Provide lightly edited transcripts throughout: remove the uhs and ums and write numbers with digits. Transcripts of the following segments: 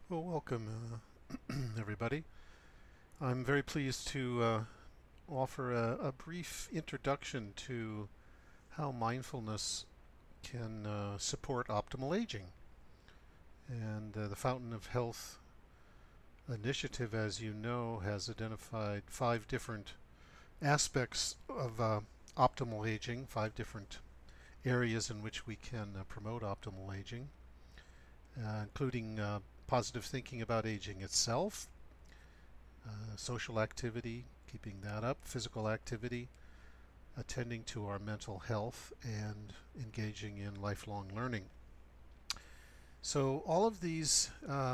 Well, welcome, everybody. I'm very pleased to offer a brief introduction to how mindfulness can support optimal aging. And the Fountain of Health initiative, as you know, has identified five different aspects of optimal aging, five different areas in which we can promote optimal aging, including positive thinking about aging itself, social activity, keeping that up, physical activity, attending to our mental health, and engaging in lifelong learning. So, all of these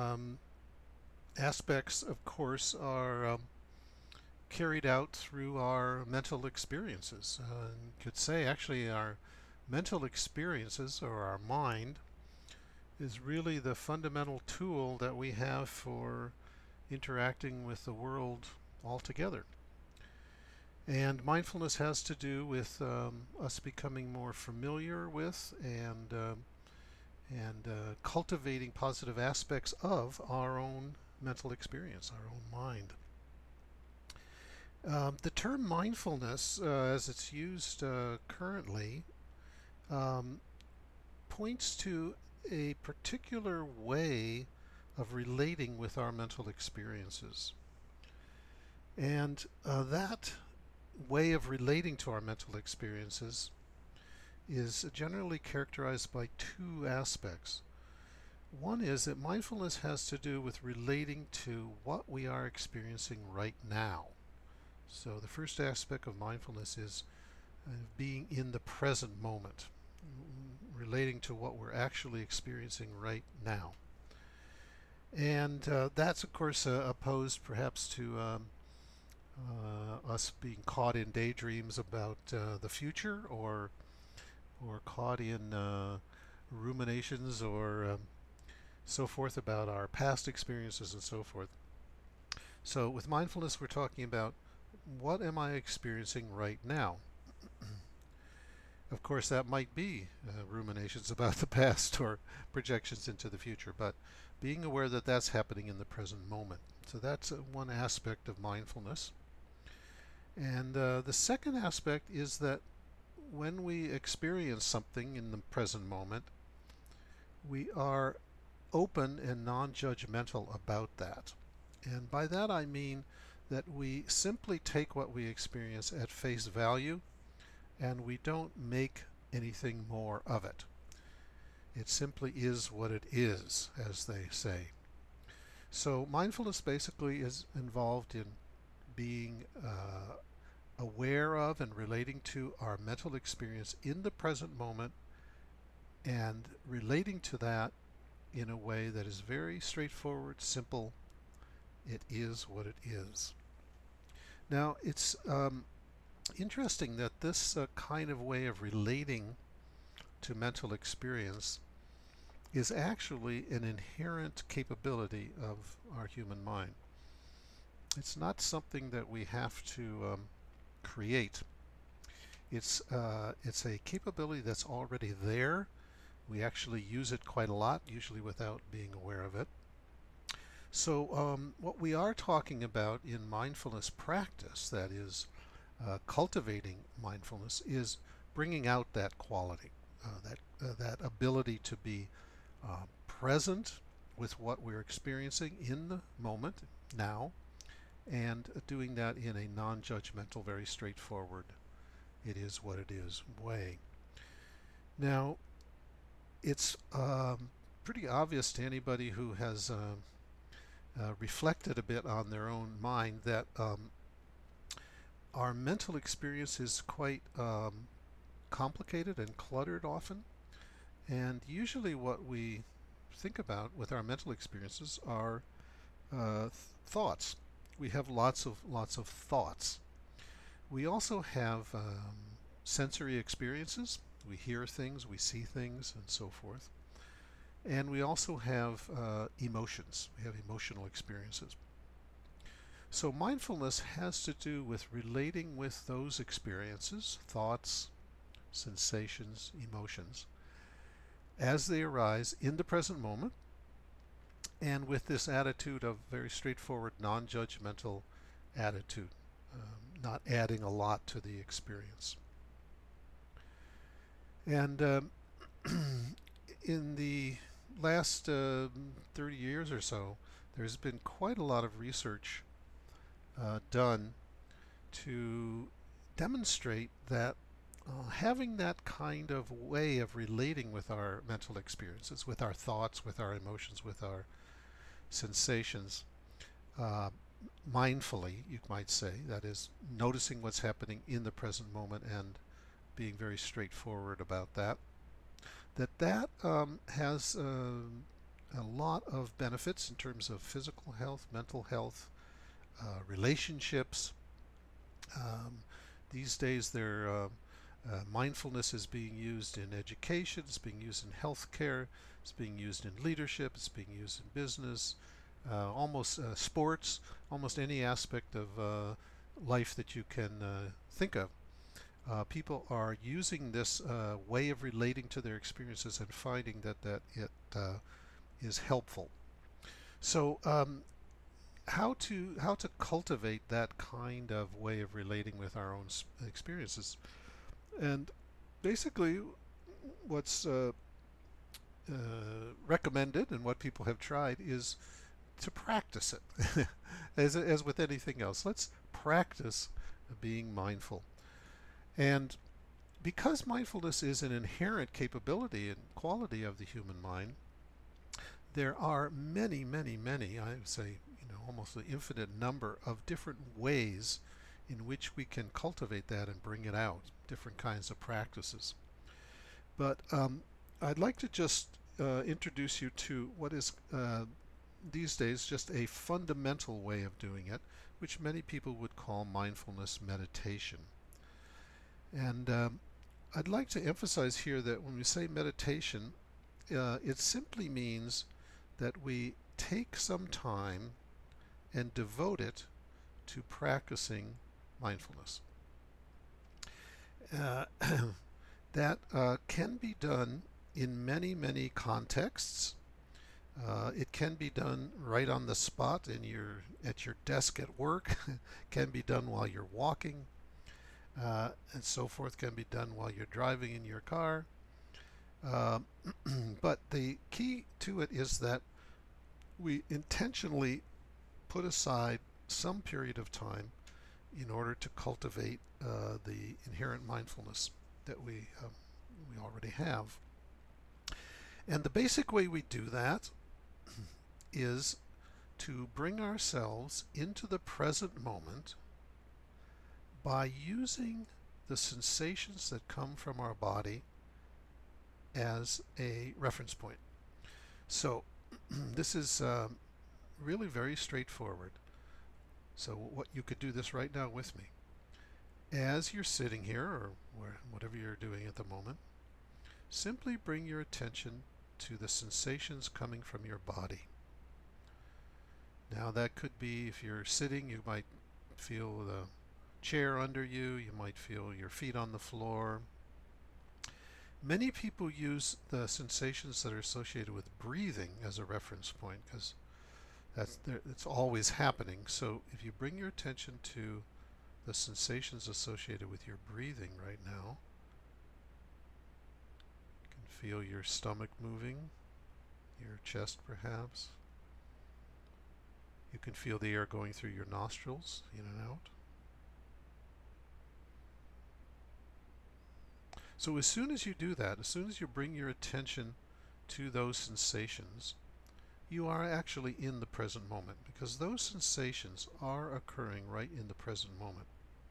aspects, of course, are carried out through our mental experiences. You could say, actually, our mental experiences, or our mind, is really the fundamental tool that we have for interacting with the world altogether. And mindfulness has to do with us becoming more familiar with and cultivating positive aspects of our own mental experience, our own mind. The term mindfulness, as it's used currently, um, points to a particular way of relating with our mental experiences. And that way of relating to our mental experiences is generally characterized by two aspects. One is that mindfulness has to do with relating to what we are experiencing right now. So the first aspect of mindfulness is being in the present moment, relating to what we're actually experiencing right now. And that's, of course, opposed perhaps to us being caught in daydreams about the future, or caught in ruminations or so forth about our past experiences and so forth. So with mindfulness, we're talking about what am I experiencing right now? Of course, that might be ruminations about the past or projections into the future, but being aware that that's happening in the present moment. So that's one aspect of mindfulness. And the second aspect is that when we experience something in the present moment, we are open and non judgmental about that. And by that I mean that we simply take what we experience at face value and we don't make anything more of it. It simply is what it is, as they say. So mindfulness basically is involved in being aware of and relating to our mental experience in the present moment and relating to that in a way that is very straightforward, simple. It is what it is. Now, it's interesting that this kind of way of relating to mental experience is actually an inherent capability of our human mind. It's not something that we have to create. It's a capability that's already there. We actually use it quite a lot, usually without being aware of it. So, what we are talking about in mindfulness practice, that is, cultivating mindfulness, is bringing out that quality, that ability to be present with what we're experiencing in the moment now, and doing that in a non-judgmental, very straightforward, it is what it is way. Now, it's pretty obvious to anybody who has reflected a bit on their own mind that our mental experience is quite complicated and cluttered often. And usually, what we think about with our mental experiences are thoughts. We have lots of thoughts. We also have sensory experiences. We hear things, we see things, and so forth. And we also have emotions. We have emotional experiences. So mindfulness has to do with relating with those experiences, thoughts, sensations, emotions, as they arise in the present moment, and with this attitude of very straightforward, non-judgmental attitude, not adding a lot to the experience. And in the last 30 years or so, there's been quite a lot of research done to demonstrate that having that kind of way of relating with our mental experiences, with our thoughts, with our emotions, with our sensations, uh, mindfully, you might say, that is, noticing what's happening in the present moment and being very straightforward about that, that has a lot of benefits in terms of physical health, mental health, relationships. Um, these days, mindfulness is being used in education, it's being used in healthcare, it's being used in leadership, it's being used in business, almost sports, almost any aspect of life that you can think of. People are using this way of relating to their experiences and finding that it is helpful. So, how to cultivate that kind of way of relating with our own experiences, and basically, what's recommended and what people have tried is to practice it, as with anything else. Let's practice being mindful, and because mindfulness is an inherent capability and quality of the human mind, there are many, many, many, I would say, almost an infinite number of different ways in which we can cultivate that and bring it out, different kinds of practices. But I'd like to just introduce you to what is these days just a fundamental way of doing it, which many people would call mindfulness meditation. And I'd like to emphasize here that when we say meditation, it simply means that we take some time and devote it to practicing mindfulness. That can be done in many, many contexts. It can be done right on the spot at your desk at work. Can be done while you're walking, and so forth. Can be done while you're driving in your car. Uh, but the key to it is that we intentionally put aside some period of time in order to cultivate the inherent mindfulness that we already have. And the basic way we do that is to bring ourselves into the present moment by using the sensations that come from our body as a reference point. So this is really very straightforward. So what you could do this right now with me. As you're sitting here, or whatever you're doing at the moment, simply bring your attention to the sensations coming from your body. Now that could be, if you're sitting, you might feel the chair under you, you might feel your feet on the floor. Many people use the sensations that are associated with breathing as a reference point because it's always happening. So if you bring your attention to the sensations associated with your breathing right now, you can feel your stomach moving, your chest perhaps. You can feel the air going through your nostrils, in and out. So as soon as you do that, as soon as you bring your attention to those sensations, you are actually in the present moment, because those sensations are occurring right in the present moment.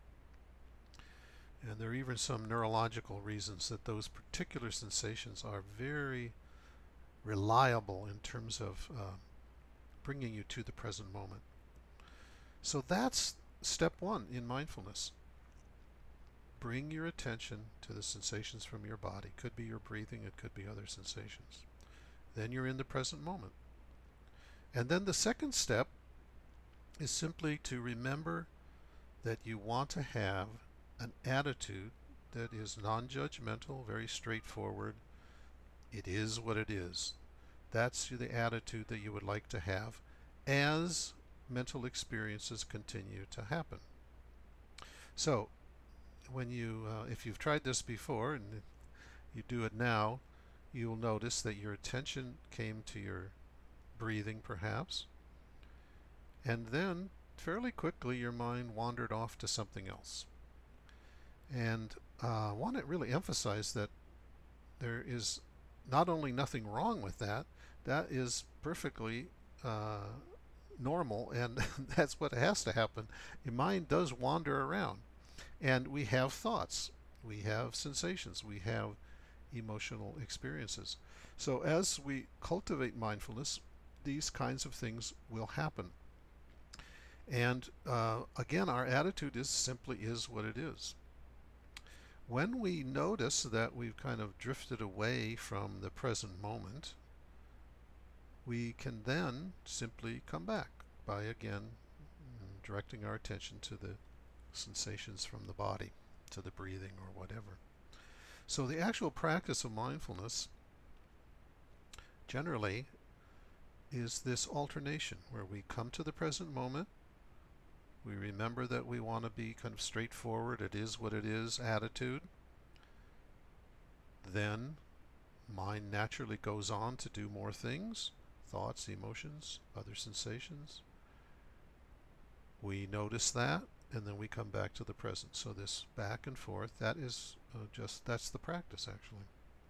And there are even some neurological reasons that those particular sensations are very reliable in terms of bringing you to the present moment. So that's step one in mindfulness. Bring your attention to the sensations from your body. Could be your breathing, it could be other sensations. Then you're in the present moment. And then the second step is simply to remember that you want to have an attitude that is non-judgmental, very straightforward. It is what it is. That's the attitude that you would like to have as mental experiences continue to happen. So, if you've tried this before and you do it now, you'll notice that your attention came to your breathing perhaps, and then fairly quickly your mind wandered off to something else. And I want to really emphasize that there is not only nothing wrong with that, that is perfectly normal, and that's what has to happen. Your mind does wander around, and we have thoughts, we have sensations, we have emotional experiences. So as we cultivate mindfulness, these kinds of things will happen. And again, our attitude simply is what it is. When we notice that we've kind of drifted away from the present moment, we can then simply come back by again directing our attention to the sensations from the body, to the breathing or whatever. So the actual practice of mindfulness generally is this alternation where we come to the present moment, we remember that we want to be kind of straightforward, it is what it is attitude. Then mind naturally goes on to do more things, thoughts, emotions, other sensations. We notice that, and then we come back to the present. So this back and forth, that is that's the practice actually.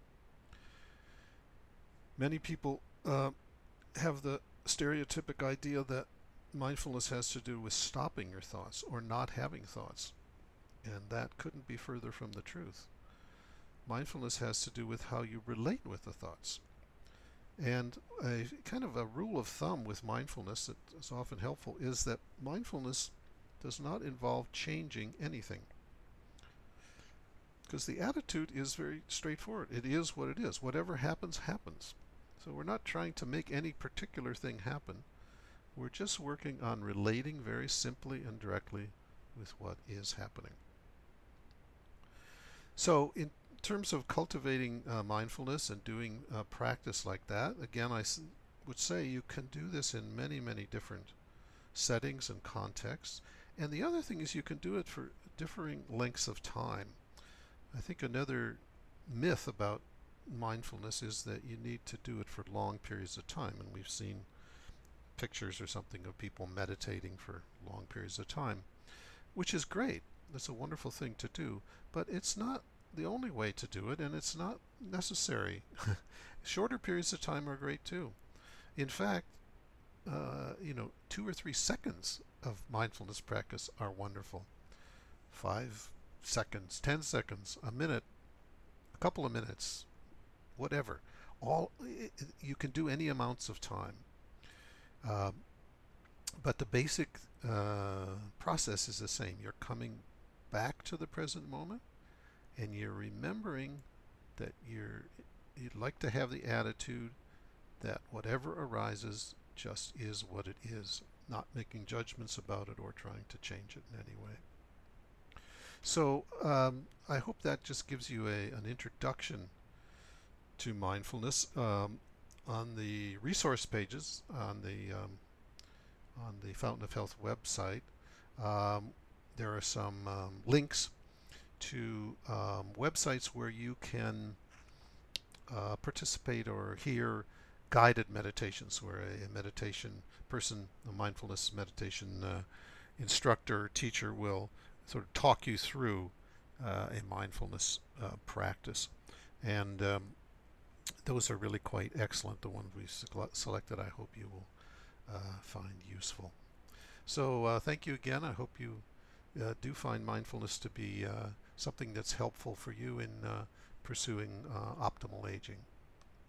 Many people have the stereotypic idea that mindfulness has to do with stopping your thoughts or not having thoughts, and that couldn't be further from the truth. Mindfulness has to do with how you relate with the thoughts. And a kind of a rule of thumb with mindfulness that is often helpful is that mindfulness does not involve changing anything. Because the attitude is very straightforward. It is what it is. Whatever happens, happens. So we're not trying to make any particular thing happen. We're just working on relating very simply and directly with what is happening. So in terms of cultivating mindfulness and doing practice like that, again, I would say you can do this in many, many different settings and contexts. And the other thing is you can do it for differing lengths of time. I think another myth about mindfulness is that you need to do it for long periods of time, and we've seen pictures or something of people meditating for long periods of time, which is great. That's a wonderful thing to do, but it's not the only way to do it, and it's not necessary. Shorter periods of time are great too. In fact, 2 or 3 seconds of mindfulness practice are wonderful. 5 seconds, 10 seconds, a minute, a couple of minutes, whatever. You can do any amounts of time. But the basic process is the same. You're coming back to the present moment, and you're remembering that you'd like to have the attitude that whatever arises just is what it is, not making judgments about it or trying to change it in any way. So I hope that just gives you an introduction to mindfulness. On the resource pages on the Fountain of Health website, there are some links to websites where you can participate or hear guided meditations, where a meditation person, a mindfulness meditation instructor, teacher will sort of talk you through a mindfulness practice. And those are really quite excellent. The ones we selected, I hope you will find useful. So thank you again. I hope you do find mindfulness to be something that's helpful for you in pursuing optimal aging.